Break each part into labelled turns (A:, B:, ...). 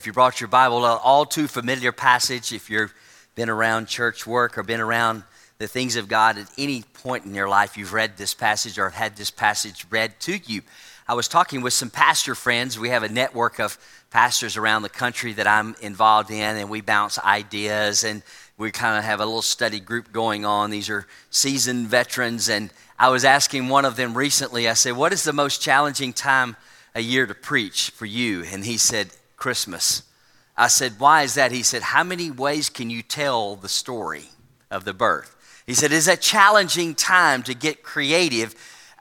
A: If you brought your Bible, an all too familiar passage, if you've been around church work or been around the things of God at any point in your life, you've read this passage or had this passage read to you. I was talking with some pastor friends. We have a network of pastors around the country that I'm involved in, and we bounce ideas, and we kind of have a little study group going on. These are seasoned veterans, and I was asking one of them recently, I said, what is the most challenging time a year to preach for you? And he said, Christmas. I said, why is that? He said, how many ways can you tell the story of the birth? He said, it's a challenging time to get creative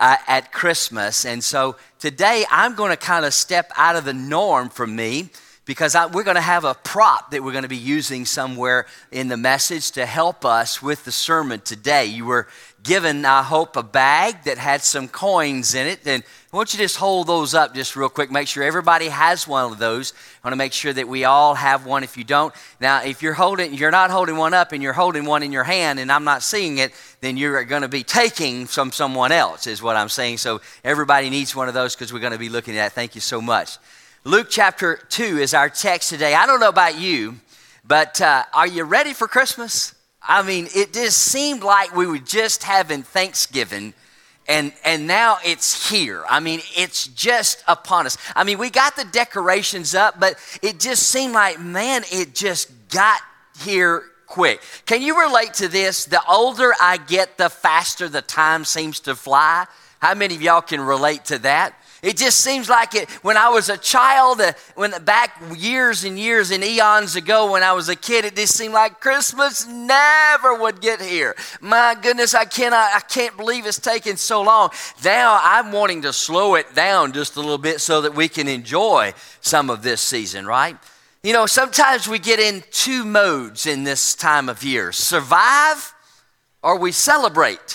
A: at Christmas. And so today I'm going to kind of step out of the norm for me, because we're going to have a prop that we're going to be using somewhere in the message to help us with the sermon today. You were given, I hope, a bag that had some coins in it. And I want you to just hold those up just real quick. Make sure everybody has one of those. I want to make sure that we all have one. If you don't, now if you're not holding one up and you're holding one in your hand and I'm not seeing it, then you're going to be taking from someone else, is what I'm saying. So everybody needs one of those because we're going to be looking at it. Thank you so much. Luke chapter 2 is our text today. I don't know about you, but are you ready for Christmas? I mean, it just seemed like we were just having Thanksgiving, and now it's here. I mean, it's just upon us. I mean, we got the decorations up, but it just seemed like, man, it just got here quick. Can you relate to this? The older I get, the faster the time seems to fly. How many of y'all can relate to that? It just seems like it when I was a child, back years and years and eons ago when I was a kid, it just seemed like Christmas never would get here. My goodness, I can't believe it's taken so long. Now I'm wanting to slow it down just a little bit so that we can enjoy some of this season, right? You know, sometimes we get in two modes in this time of year: survive or we celebrate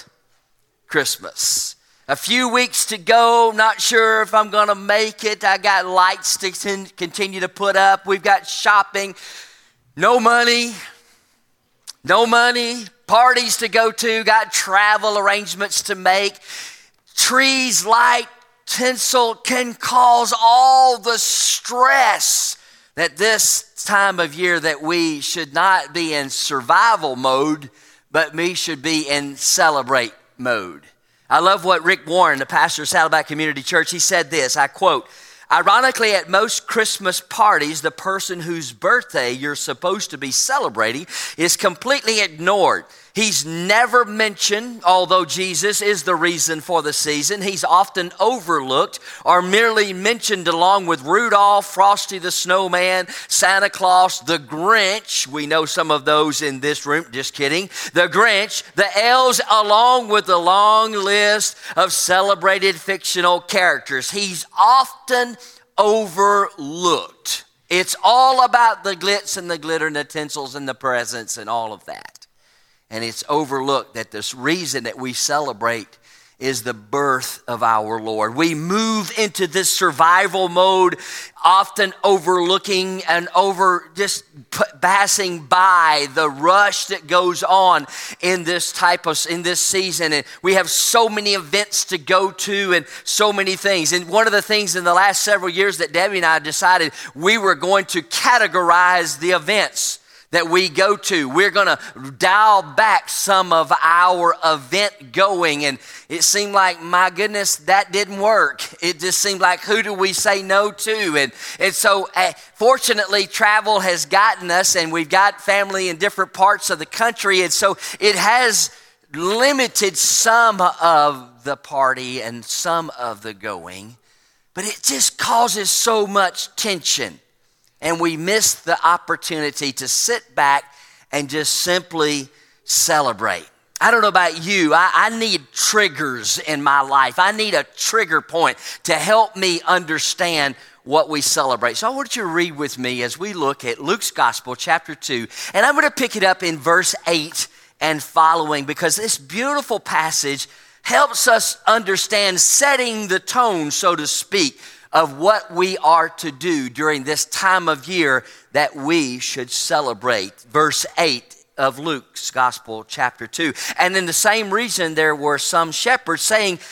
A: Christmas. A few weeks to go, not sure if I'm going to make it. I got lights to continue to put up. We've got shopping, no money, parties to go to, got travel arrangements to make. Trees, light, tinsel can cause all the stress that this time of year that we should not be in survival mode, but we should be in celebrate mode. I love what Rick Warren, the pastor of Saddleback Community Church, he said this, I quote, ironically, at most Christmas parties, the person whose birthday you're supposed to be celebrating is completely ignored. He's never mentioned, although Jesus is the reason for the season. He's often overlooked or merely mentioned along with Rudolph, Frosty the Snowman, Santa Claus, the Grinch. We know some of those in this room, just kidding. The Grinch, the elves, along with the long list of celebrated fictional characters. He's often overlooked. It's all about the glitz and the glitter and the tinsels and the presents and all of that. And it's overlooked that this reason that we celebrate is the birth of our Lord. We move into this survival mode, often overlooking and just passing by the rush that goes on in this season. And we have so many events to go to and so many things. And one of the things in the last several years that Debbie and I decided we were going to categorize the events that we go to. We're going to dial back some of our event going. And it seemed like, my goodness, that didn't work. It just seemed like, who do we say no to? And so fortunately, travel has gotten us, and we've got family in different parts of the country. And so it has limited some of the party and some of the going. But it just causes so much tension. And we miss the opportunity to sit back and just simply celebrate. I don't know about you. I need triggers in my life. I need a trigger point to help me understand what we celebrate. So I want you to read with me as we look at Luke's Gospel, chapter 2. And I'm going to pick it up in verse 8 and following, because this beautiful passage helps us understand setting the tone, so to speak, of what we are to do during this time of year that we should celebrate. Verse 8 of Luke's Gospel, chapter 2. And in the same reason, there were some shepherds saying,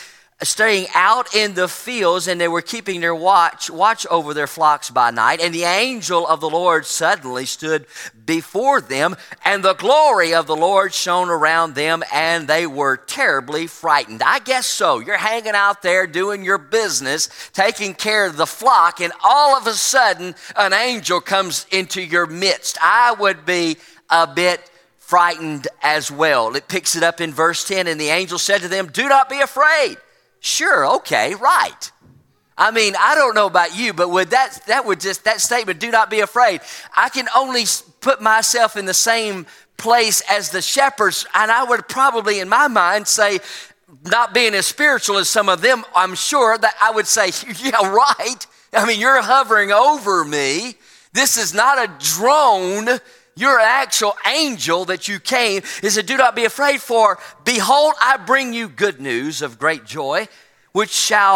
A: staying out in the fields, and they were keeping their watch over their flocks by night. And the angel of the Lord suddenly stood before them, and the glory of the Lord shone around them, and they were terribly frightened. I guess so. You're hanging out there doing your business, taking care of the flock, and all of a sudden, an angel comes into your midst. I would be a bit frightened as well. It picks it up in verse 10, and the angel said to them, "Do not be afraid." Sure, okay, right. I mean, I don't know about you, but that statement, "do not be afraid," I can only put myself in the same place as the shepherds, and I would probably, in my mind, say, not being as spiritual as some of them, I'm sure that I would say, yeah, right. I mean, you're hovering over me. This is not a drone. You're an actual angel that you came. He said, "Do not be afraid, for behold, I bring you good news of great joy, which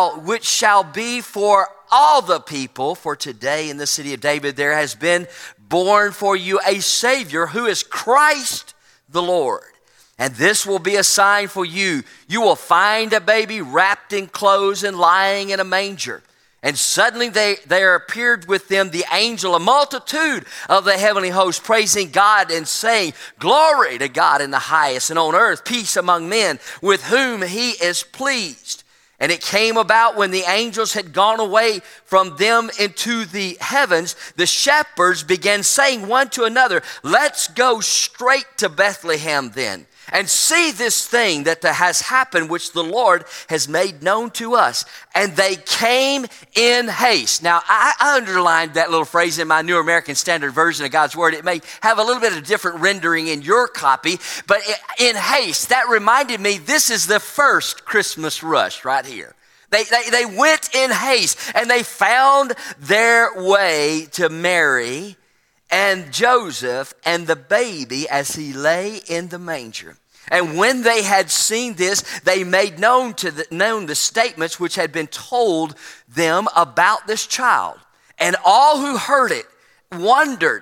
A: shall be for all the people. For today in the city of David there has been born for you a Savior, who is Christ the Lord. And this will be a sign for you. You will find a baby wrapped in clothes and lying in a manger." And suddenly there appeared with them the angel, a multitude of the heavenly host, praising God and saying, "Glory to God in the highest, and on earth peace among men with whom he is pleased." And it came about when the angels had gone away from them into the heavens, the shepherds began saying one to another, "Let's go straight to Bethlehem then, and see this thing that has happened, which the Lord has made known to us." And they came in haste. Now, I underlined that little phrase in my New American Standard Version of God's Word. It may have a little bit of different rendering in your copy, but in haste, that reminded me this is the first Christmas rush right here. They went in haste, and they found their way to Mary and Joseph and the baby as he lay in the manger. And when they had seen this, they made known the statements which had been told them about this child. And all who heard it wondered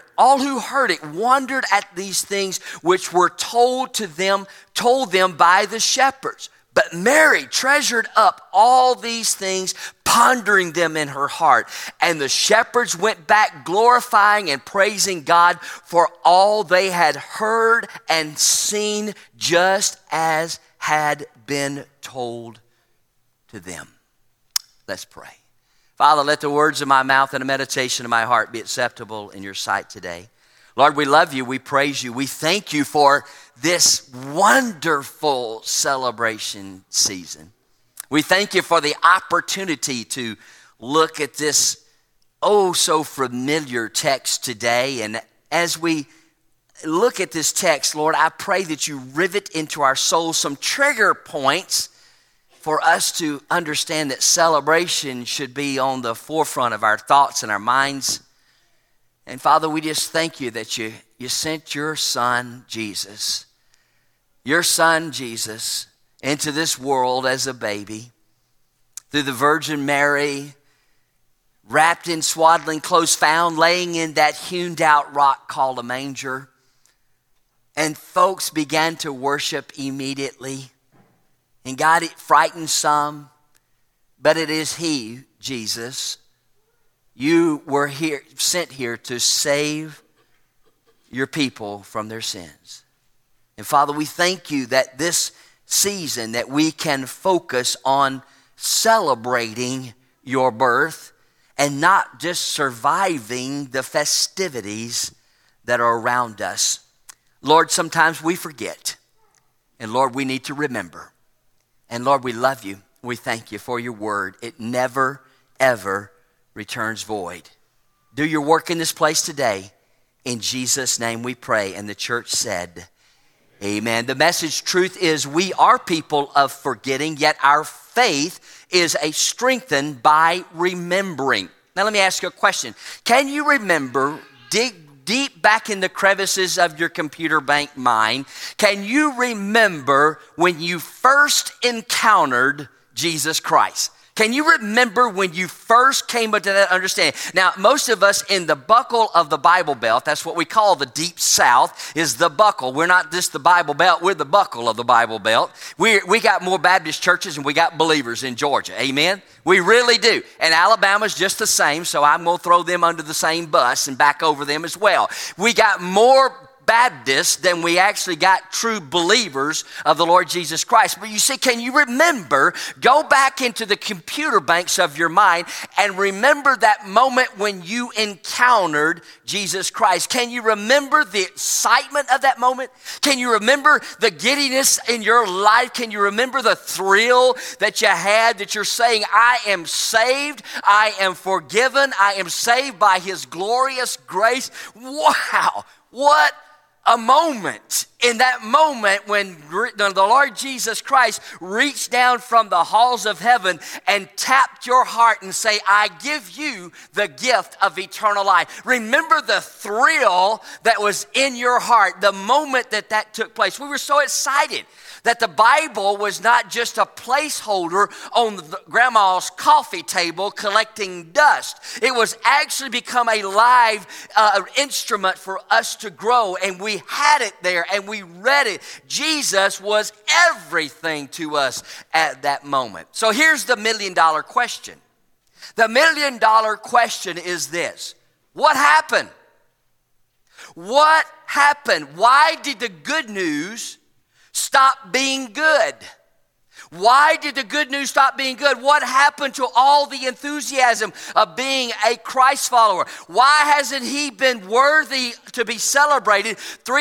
A: at these things which were told them by the shepherds. But Mary treasured up all these things, pondering them in her heart. And the shepherds went back glorifying and praising God for all they had heard and seen, just as had been told to them. Let's pray. Father, let the words of my mouth and the meditation of my heart be acceptable in your sight today. Lord, we love you. We praise you. We thank you for this wonderful celebration season. We thank you for the opportunity to look at this so familiar text today. And as we look at this text, Lord, I pray that you rivet into our souls some trigger points for us to understand that celebration should be on the forefront of our thoughts and our minds. And Father, we just thank you that you sent your son, Jesus, into this world as a baby through the Virgin Mary, wrapped in swaddling clothes, found laying in that hewn out rock called a manger. And folks began to worship immediately. And God, it frightened some, but it is he, Jesus. You were sent here to save your people from their sins. And Father, we thank you that this season that we can focus on celebrating your birth and not just surviving the festivities that are around us. Lord, sometimes we forget. And Lord, we need to remember. And Lord, we love you. We thank you for your word. It never, ever returns void. Do your work in this place today. In Jesus' name we pray. And the church said, amen. The message truth is we are people of forgetting, yet our faith is strengthened by remembering. Now let me ask you a question. Can you remember, dig deep back in the crevices of your computer bank mind, can you remember when you first encountered Jesus Christ? Can you remember when you first came into that understanding? Now, most of us in the buckle of the Bible Belt, that's what we call the Deep South, is the buckle. We're not just the Bible Belt, we're the buckle of the Bible Belt. We got more Baptist churches than we got believers in Georgia, amen? We really do. And Alabama's just the same, so I'm going to throw them under the same bus and back over them as well. We got more Baptists than we actually got true believers of the Lord Jesus Christ. But you see, can you remember, go back into the computer banks of your mind and remember that moment when you encountered Jesus Christ? Can you remember the excitement of that moment? Can you remember the giddiness in your life? Can you remember the thrill that you had, that you're saying, I am saved, I am forgiven, I am saved by His glorious grace? Wow, what a moment. In that moment when the Lord Jesus Christ reached down from the halls of heaven and tapped your heart and say, I give you the gift of eternal life. Remember the thrill that was in your heart, the moment that took place. We were so excited that the Bible was not just a placeholder on grandma's coffee table collecting dust. It was actually become a live instrument for us to grow, and we had it there and we read it. Jesus was everything to us at that moment. So here's the $1 million question. The $1 million question is this: what happened? What happened? Why did the good news stop being good? Why did the good news stop being good? What happened to all the enthusiasm of being a Christ follower? Why hasn't He been worthy to be celebrated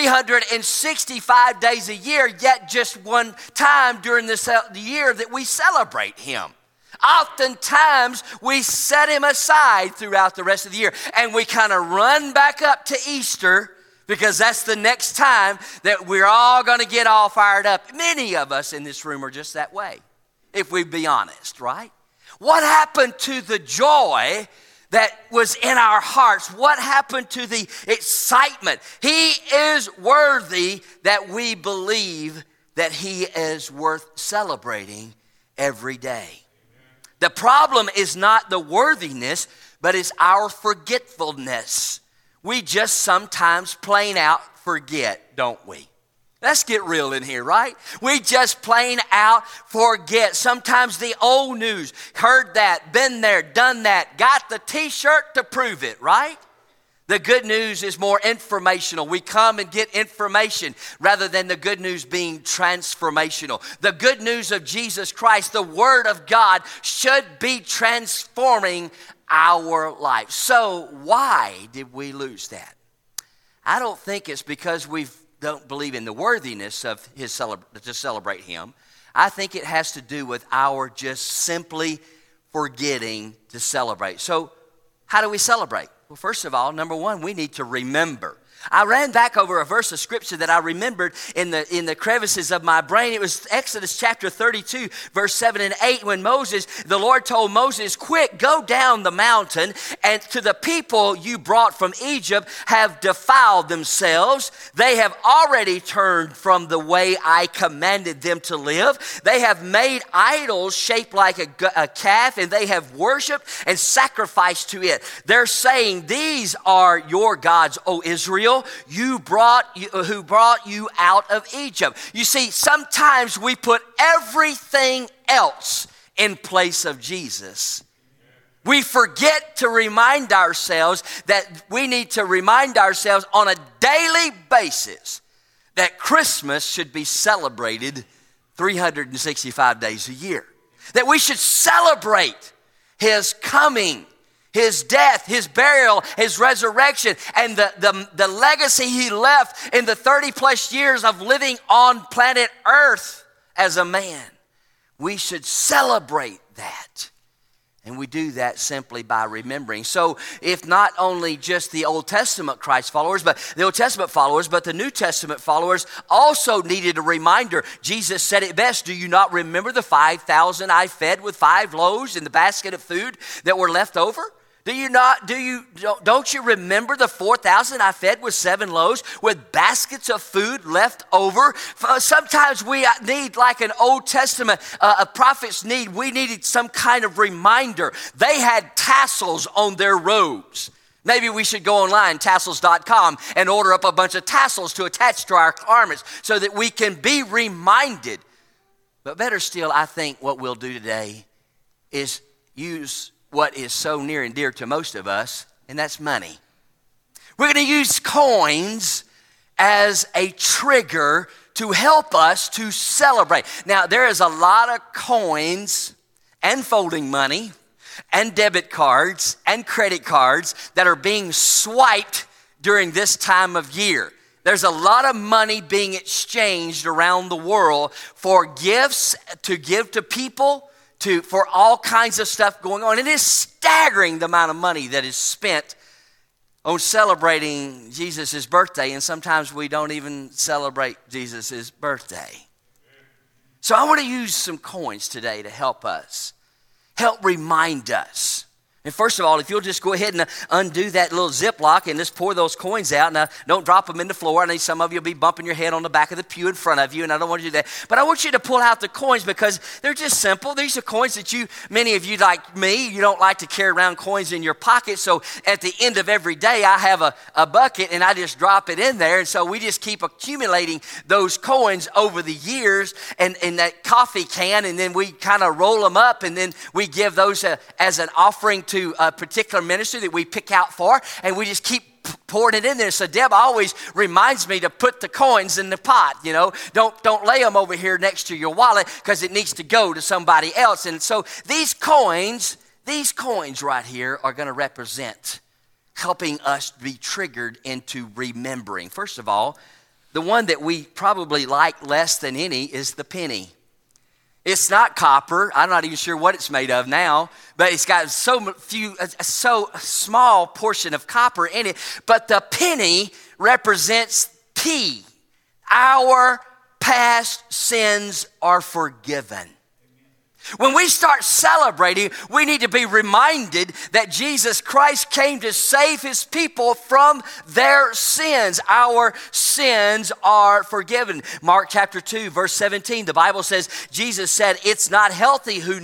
A: 365 days a year, yet just one time during the year that we celebrate Him? Oftentimes, we set Him aside throughout the rest of the year, and we kind of run back up to Easter because that's the next time that we're all going to get all fired up. Many of us in this room are just that way, if we be honest, right? What happened to the joy that was in our hearts? What happened to the excitement? He is worthy that we believe that He is worth celebrating every day. The problem is not the worthiness, but it's our forgetfulness. We just sometimes plain out forget, don't we? Let's get real in here, right? We just plain out forget. Sometimes the old news, heard that, been there, done that, got the t-shirt to prove it, right? The good news is more informational. We come and get information rather than the good news being transformational. The good news of Jesus Christ, the Word of God, should be transforming our life. So why did we lose that? I don't think it's because we don't believe in the worthiness of to celebrate Him. I think it has to do with our just simply forgetting to celebrate. So how do we celebrate? Well, first of all, number one, we need to remember. I ran back over a verse of scripture that I remembered in the crevices of my brain. It was Exodus chapter 32, verse 7 and 8, when the Lord told Moses, quick, go down the mountain, and to the people you brought from Egypt have defiled themselves. They have already turned from the way I commanded them to live. They have made idols shaped like a calf, and they have worshiped and sacrificed to it. They're saying, these are your gods, O Israel, who brought you out of Egypt. You see, sometimes we put everything else in place of Jesus. We forget to remind ourselves that we need to remind ourselves on a daily basis that Christmas should be celebrated 365 days a year. That we should celebrate His coming, His death, His burial, His resurrection, and the legacy He left in the 30 plus years of living on planet Earth as a man. We should celebrate that. And we do that simply by remembering. So if not only just the Old Testament Christ followers, but the Old Testament followers, but the New Testament followers also needed a reminder. Jesus said it best, do you not remember the 5,000 I fed with 5 loaves and the basket of food that were left over? Don't you remember the 4,000 I fed with 7 loaves with baskets of food left over? Sometimes we need, like an Old Testament prophets need, we needed some kind of reminder. They had tassels on their robes. Maybe we should go online, tassels.com, and order up a bunch of tassels to attach to our garments so that we can be reminded. But better still, I think what we'll do today is use what is so near and dear to most of us, and that's money. We're going to use coins as a trigger to help us to celebrate. Now, there is a lot of coins and folding money and debit cards and credit cards that are being swiped during this time of year. There's a lot of money being exchanged around the world for gifts to give to people, for all kinds of stuff going on. It is staggering the amount of money that is spent on celebrating Jesus' birthday, and sometimes we don't even celebrate Jesus' birthday. So I want to use some coins today to help remind us. And first of all, if you'll just go ahead and undo that little Ziploc and just pour those coins out. Now, don't drop them in the floor. I know some of you will be bumping your head on the back of the pew in front of you, and I don't want you to do that. But I want you to pull out the coins because they're just simple. These are coins that many of you like me, you don't like to carry around coins in your pocket. So at the end of every day, I have a bucket and I just drop it in there. And so we just keep accumulating those coins over the years and in that coffee can, and then we kind of roll them up, and then we give those as an offering to a particular ministry that we pick out for, and we just keep pouring it in there. So Deb always reminds me to put the coins in the pot. Don't lay them over here next to your wallet because it needs to go to somebody else. And so these coins right here are going to represent helping us be triggered into remembering. First of all, the one that we probably like less than any is the penny. It's not copper. I'm not even sure what it's made of now, but it's got so small portion of copper in it. But the penny represents P. Our past sins are forgiven. When we start celebrating, we need to be reminded that Jesus Christ came to save his people from their sins. Our sins are forgiven. Mark chapter 2, verse 17, the Bible says, Jesus said, it's not the healthy who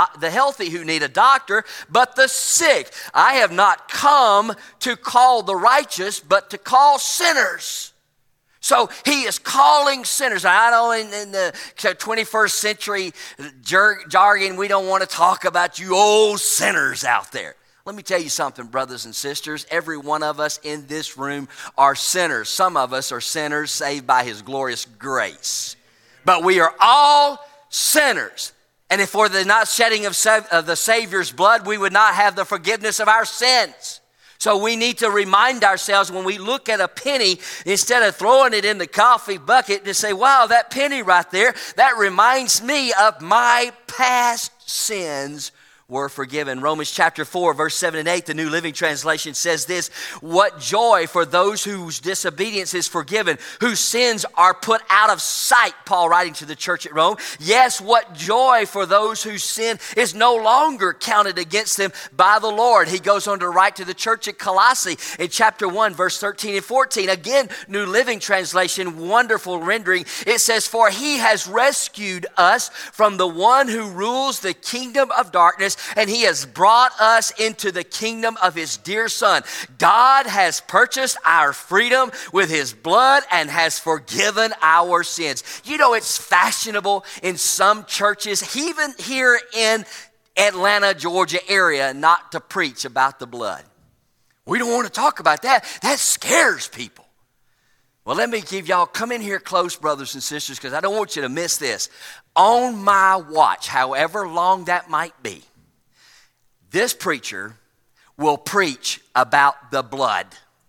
A: need a doctor, but the sick. I have not come to call the righteous, but to call sinners. So he is calling sinners. I know in the 21st century jargon, we don't want to talk about you old sinners out there. Let me tell you something, brothers and sisters. Every one of us in this room are sinners. Some of us are sinners saved by his glorious grace. But we are all sinners. And if for the not shedding of the Savior's blood, we would not have the forgiveness of our sins. So we need to remind ourselves when we look at a penny, instead of throwing it in the coffee bucket, to say, wow, that penny right there, that reminds me of my past sins were forgiven. Romans chapter 4, verse 7 and 8, the New Living Translation says this, what joy for those whose disobedience is forgiven, whose sins are put out of sight, Paul writing to the church at Rome. Yes, what joy for those whose sin is no longer counted against them by the Lord. He goes on to write to the church at Colossae in chapter 1, verse 13 and 14. Again, New Living Translation, wonderful rendering. It says, for he has rescued us from the one who rules the kingdom of darkness, and he has brought us into the kingdom of his dear Son. God has purchased our freedom with his blood and has forgiven our sins. You know, it's fashionable in some churches, even here in Atlanta, Georgia area, not to preach about the blood. We don't want to talk about that. That scares people. Well, let me give y'all, come in here close, brothers and sisters, because I don't want you to miss this. On my watch, however long that might be, this preacher will preach about the blood.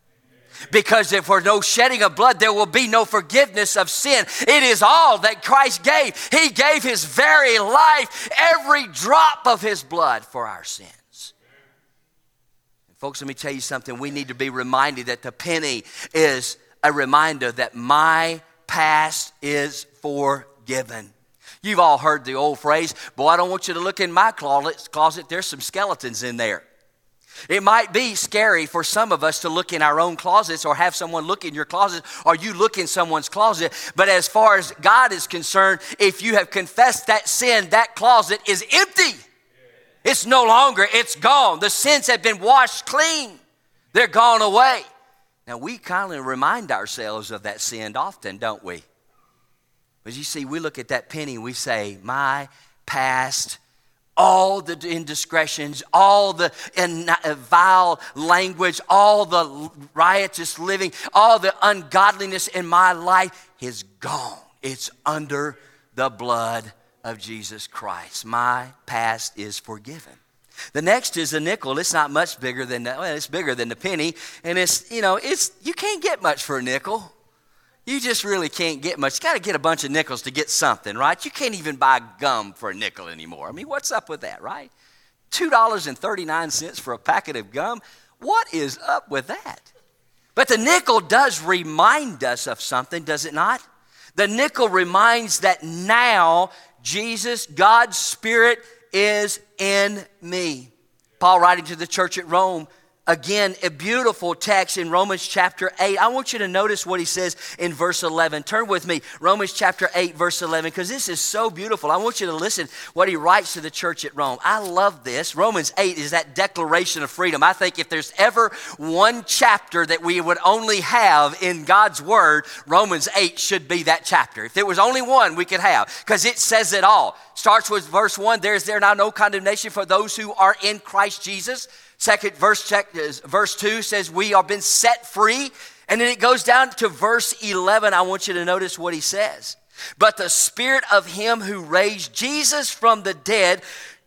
A: Because if there's no shedding of blood, there will be no forgiveness of sin. It is all that Christ gave. He gave his very life, every drop of his blood for our sins. And folks, let me tell you something. We need to be reminded that the penny is a reminder that my past is forgiven. You've all heard the old phrase, boy, I don't want you to look in my closet. There's some skeletons in there. It might be scary for some of us to look in our own closets or have someone look in your closet or you look in someone's closet. But as far as God is concerned, if you have confessed that sin, that closet is empty. It's no longer, it's gone. The sins have been washed clean. They're gone away. Now, we kind of remind ourselves of that sin often, don't we? But you see, we look at that penny and we say, my past, all the indiscretions, all the vile language, all the riotous living, all the ungodliness in my life is gone. It's under the blood of Jesus Christ. My past is forgiven. The next is a nickel. It's not much bigger than it's bigger than the penny, and you can't get much for a nickel. You just really can't get much. You got to get a bunch of nickels to get something, right? You can't even buy gum for a nickel anymore. I mean, what's up with that, right? $2.39 for a packet of gum. What is up with that? But the nickel does remind us of something, does it not? The nickel reminds that now Jesus, God's Spirit, is in me. Paul, writing to the church at Rome, again, a beautiful text in Romans chapter 8. I want you to notice what he says in verse 11. Turn with me, Romans chapter 8, verse 11, because this is so beautiful. I want you to listen what he writes to the church at Rome. I love this. Romans 8 is that declaration of freedom. I think if there's ever one chapter that we would only have in God's word, Romans 8 should be that chapter. If there was only one we could have, because it says it all. Starts with verse 1, there is there now no condemnation for those who are in Christ Jesus. Second verse 2 says we are been set free. And then it goes down to verse 11. I want you to notice what he says. But the Spirit of him who raised Jesus from the dead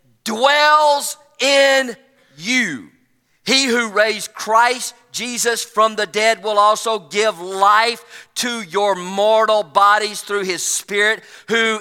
A: dwells in you. He who raised Christ Jesus from the dead will also give life to your mortal bodies through his Spirit who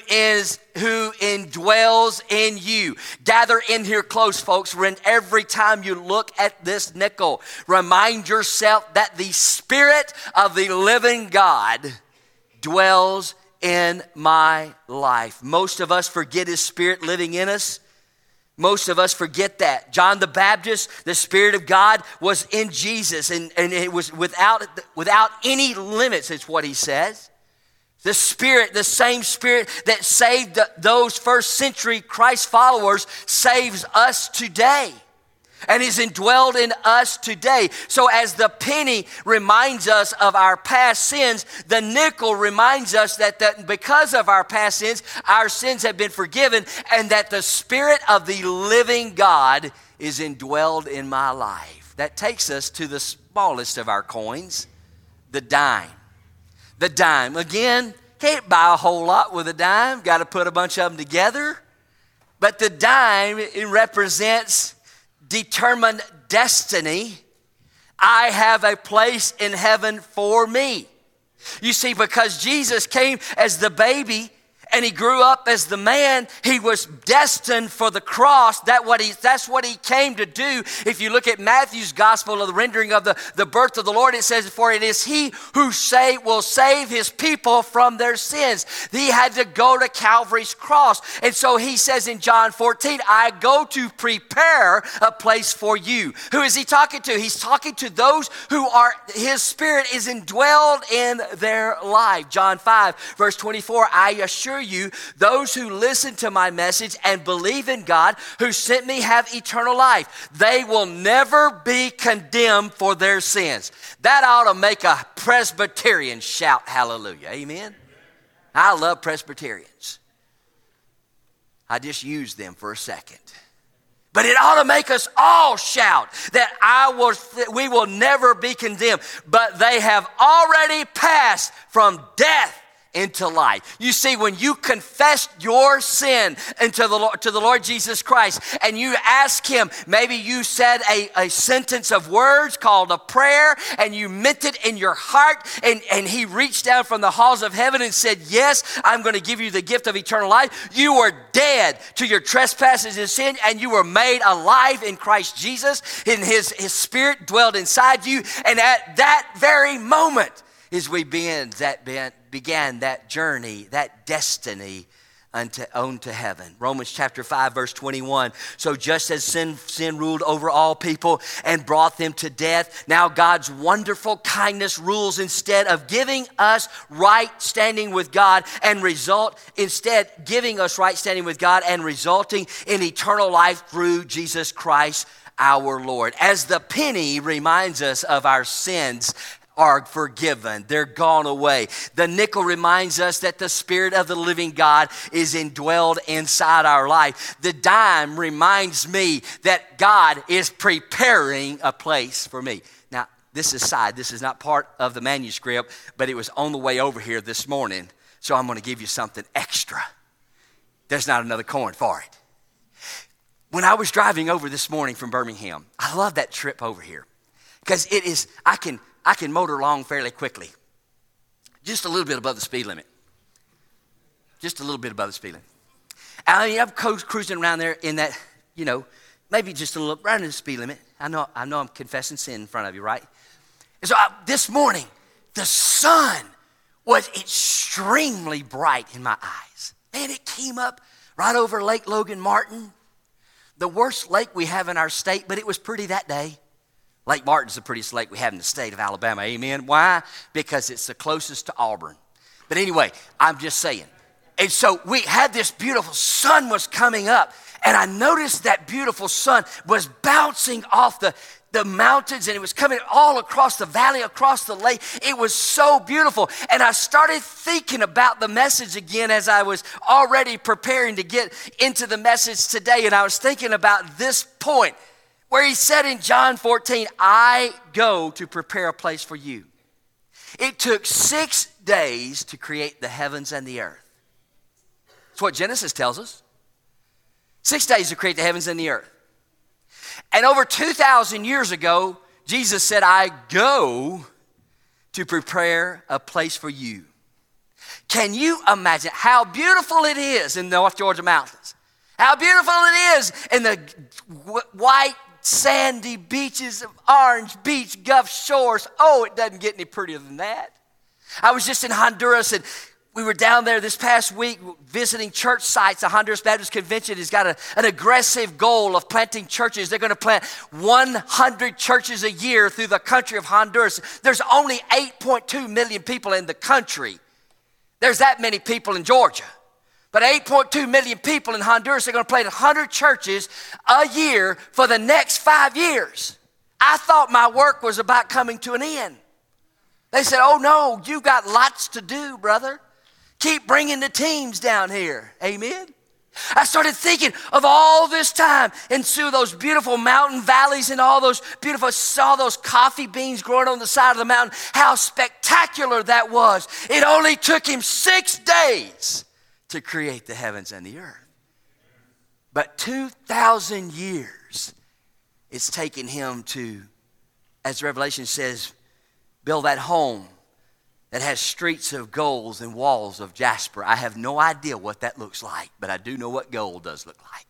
A: indwells in you. Gather in here close, folks. When every time you look at this nickel, remind yourself that the Spirit of the living God dwells in my life. Most of us forget his Spirit living in us. Most of us forget that. John the Baptist, the Spirit of God was in Jesus, and it was without any limits, is what he says. The Spirit, the same Spirit that saved those first century Christ followers, saves us today and is indwelled in us today. So as the penny reminds us of our past sins, the nickel reminds us that because of our past sins, our sins have been forgiven, and that the Spirit of the living God is indwelled in my life. That takes us to the smallest of our coins, the dime. The dime. Again, can't buy a whole lot with a dime. Got to put a bunch of them together. But the dime, it represents determined destiny. I have a place in heaven for me. You see, because Jesus came as the baby and he grew up as the man, he was destined for the cross. That's what he came to do. If you look at Matthew's gospel of the rendering of the birth of the Lord, it says, for it is he who will save his people from their sins. He had to go to Calvary's cross. And so he says in John 14, I go to prepare a place for you. Who is he talking to? He's talking to those who are, his Spirit is indwelled in their life. John 5, verse 24, I assure you, those who listen to my message and believe in God who sent me have eternal life. They will never be condemned for their sins. That ought to make a Presbyterian shout hallelujah. Amen. I love Presbyterians. I just used them for a second. But it ought to make us all shout that we will never be condemned, but they have already passed from death into life. You see, when you confess your sin to the Lord Jesus Christ and you ask him, maybe you said a sentence of words called a prayer and you meant it in your heart, and he reached down from the halls of heaven and said, yes, I'm going to give you the gift of eternal life. You were dead to your trespasses and sin, and you were made alive in Christ Jesus, and his Spirit dwelled inside you. And at that very moment, as we began that journey, that destiny unto heaven. Romans chapter 5, verse 21. So just as sin ruled over all people and brought them to death, now God's wonderful kindness rules instead of giving us right standing with God and giving us right standing with God and resulting in eternal life through Jesus Christ our Lord. As the penny reminds us of our sins are forgiven. They're gone away. The nickel reminds us that the Spirit of the living God is indwelled inside our life. The dime reminds me that God is preparing a place for me. Now, this is not part of the manuscript, but it was on the way over here this morning, so I'm going to give you something extra. There's not another coin for it. When I was driving over this morning from Birmingham, I love that trip over here because I can motor along fairly quickly. Just a little bit above the speed limit. Just a little bit above the speed limit. I'm cruising around there in that, maybe just a little, right in the speed limit. I know I'm confessing sin in front of you, right? And so this morning, the sun was extremely bright in my eyes. Man, it came up right over Lake Logan Martin, the worst lake we have in our state, but it was pretty that day. Lake Martin's the prettiest lake we have in the state of Alabama, amen? Why? Because it's the closest to Auburn. But anyway, I'm just saying. And so we had this beautiful sun was coming up, and I noticed that beautiful sun was bouncing off the mountains, and it was coming all across the valley, across the lake. It was so beautiful. And I started thinking about the message again as I was already preparing to get into the message today, and I was thinking about this point, where he said in John 14, I go to prepare a place for you. It took 6 days to create the heavens and the earth. That's what Genesis tells us. 6 days to create the heavens and the earth. And over 2,000 years ago, Jesus said, I go to prepare a place for you. Can you imagine how beautiful it is in the North Georgia mountains? How beautiful it is in the white, sandy beaches of Orange Beach, Gulf Shores. Oh, it doesn't get any prettier than that. I was just in Honduras, and we were down there this past week visiting church sites. The Honduras Baptist Convention has got an aggressive goal of planting churches. They're going to plant 100 churches a year through the country of Honduras. There's only 8.2 million people in the country. There's that many people in Georgia. But 8.2 million people in Honduras are going to plant 100 churches a year for the next 5 years. I thought my work was about coming to an end. They said, oh no, you've got lots to do, brother. Keep bringing the teams down here. Amen. I started thinking of all this time and through those beautiful mountain valleys and saw those coffee beans growing on the side of the mountain, how spectacular that was. It only took him 6 days to create the heavens and the earth. But 2,000 years it's taken him to, as Revelation says, build that home that has streets of gold and walls of jasper. I have no idea what that looks like, but I do know what gold does look like.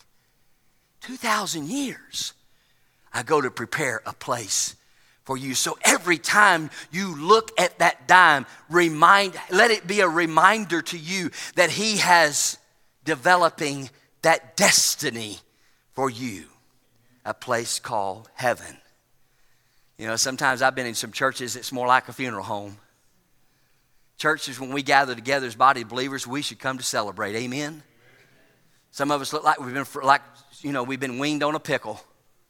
A: 2,000 years. I go to prepare a place for you. So every time you look at that dime, let it be a reminder to you that he has developing that destiny for you, a place called heaven. Sometimes I've been in some churches, it's more like a funeral home. Churches, when we gather together as body of believers, we should come to celebrate. Amen? Some of us look like we've been weaned on a pickle.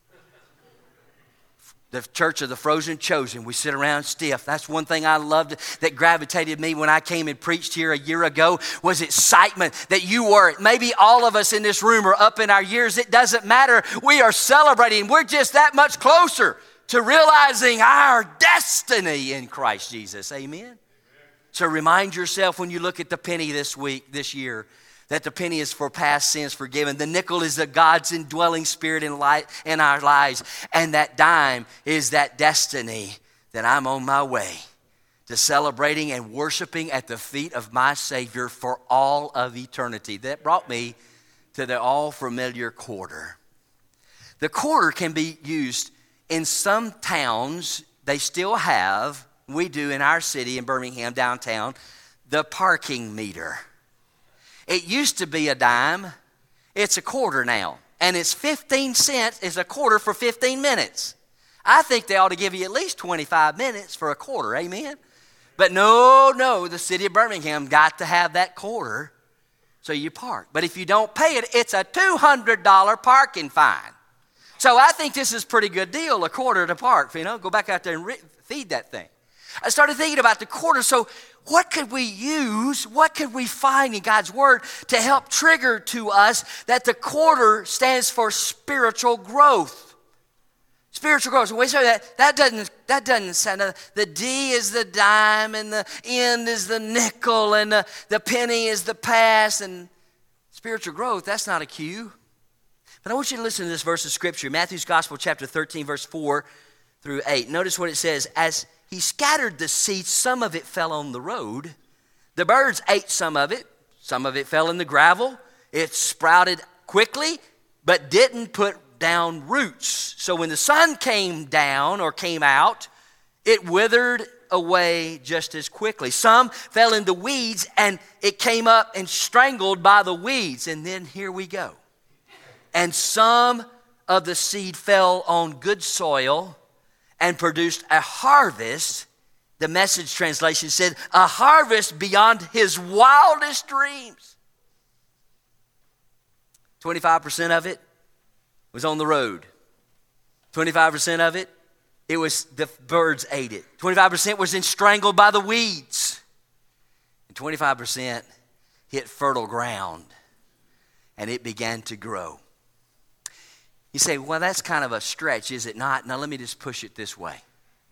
A: The church of the frozen chosen. We sit around stiff. That's one thing I loved that gravitated me when I came and preached here a year ago was excitement that you were. Maybe all of us in this room are up in our years. It doesn't matter. We are celebrating. We're just that much closer to realizing our destiny in Christ Jesus. Amen? So remind yourself when you look at the penny this year, that the penny is for past sins forgiven. The nickel is the God's indwelling spirit in our lives. And that dime is that destiny that I'm on my way to celebrating and worshiping at the feet of my Savior for all of eternity. That brought me to the all-familiar quarter. The quarter can be used in some towns. They still have, we do in our city in Birmingham, downtown, the parking meter. It used to be a dime. It's a quarter now. And it's 15 cents is a quarter for 15 minutes. I think they ought to give you at least 25 minutes for a quarter, amen? But no, the city of Birmingham got to have that quarter, so you park. But if you don't pay it, it's a $200 parking fine. So I think this is a pretty good deal, a quarter to park, go back out there and feed that thing. I started thinking about the quarter, so what could we use, what could we find in God's Word to help trigger to us that the quarter stands for spiritual growth? Spiritual growth. So we say that doesn't sound. The D is the dime, and the N is the nickel, and the penny is the pass. And spiritual growth, that's not a cue. But I want you to listen to this verse of Scripture, Matthew's Gospel, chapter 13, verse 4 through 8. Notice what it says. As he scattered the seed, some of it fell on the road. The birds ate some of it. Some of it fell in the gravel. It sprouted quickly, but didn't put down roots. So when the sun came down or came out, it withered away just as quickly. Some fell in the weeds, and it came up and strangled by the weeds. And then here we go. And some of the seed fell on good soil and produced a harvest. The Message translation said, a harvest beyond his wildest dreams. 25% of it was on the road. 25% of it, it was the birds ate it. 25% was strangled by the weeds. And 25% hit fertile ground, and it began to grow. You say, well, that's kind of a stretch, is it not? Now, let me just push it this way.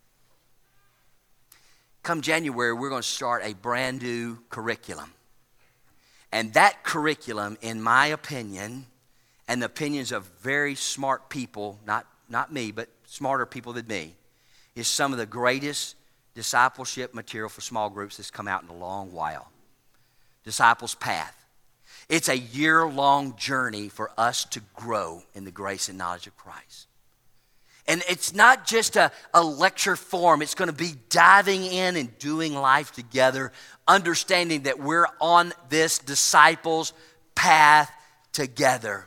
A: Come January, we're going to start a brand new curriculum. And that curriculum, in my opinion, and the opinions of very smart people, not me, but smarter people than me, is some of the greatest discipleship material for small groups that's come out in a long while. Disciples' Path. It's a year-long journey for us to grow in the grace and knowledge of Christ. And it's not just a lecture form. It's going to be diving in and doing life together, understanding that we're on this disciples' path together.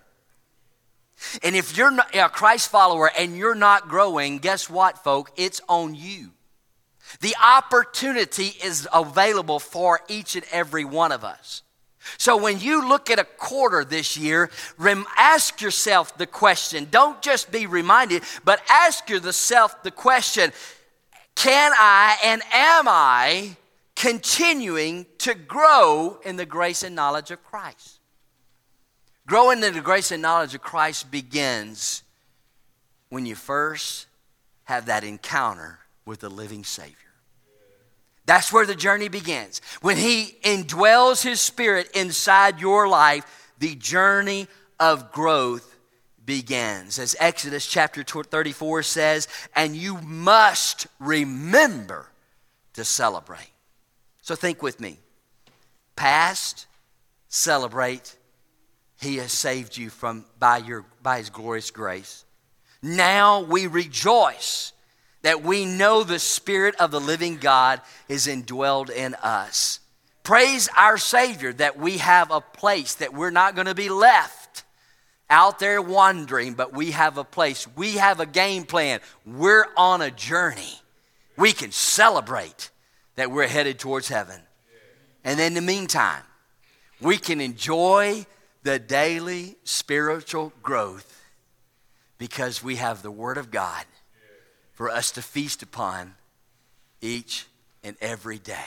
A: And if you're not a Christ follower and you're not growing, guess what, folk? It's on you. The opportunity is available for each and every one of us. So when you look at a quarter this year, ask yourself the question. Don't just be reminded, but ask yourself the question, can I and am I continuing to grow in the grace and knowledge of Christ? Growing in the grace and knowledge of Christ begins when you first have that encounter with the living Savior. That's where the journey begins. When He indwells His Spirit inside your life, the journey of growth begins. As Exodus chapter 34 says, and you must remember to celebrate. So think with me. Past, celebrate. He has saved you by His glorious grace. Now we rejoice that we know the Spirit of the living God is indwelled in us. Praise our Savior that we have a place, that we're not going to be left out there wandering, but we have a place. We have a game plan. We're on a journey. We can celebrate that we're headed towards heaven. And in the meantime, we can enjoy the daily spiritual growth because we have the Word of God for us to feast upon each and every day.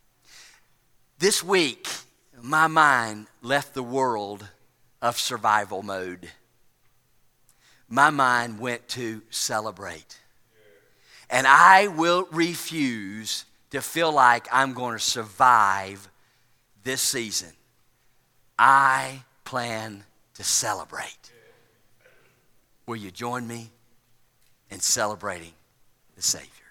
A: This week, my mind left the world of survival mode. My mind went to celebrate. And I will refuse to feel like I'm going to survive this season. I plan to celebrate. Will you join me in celebrating the Savior?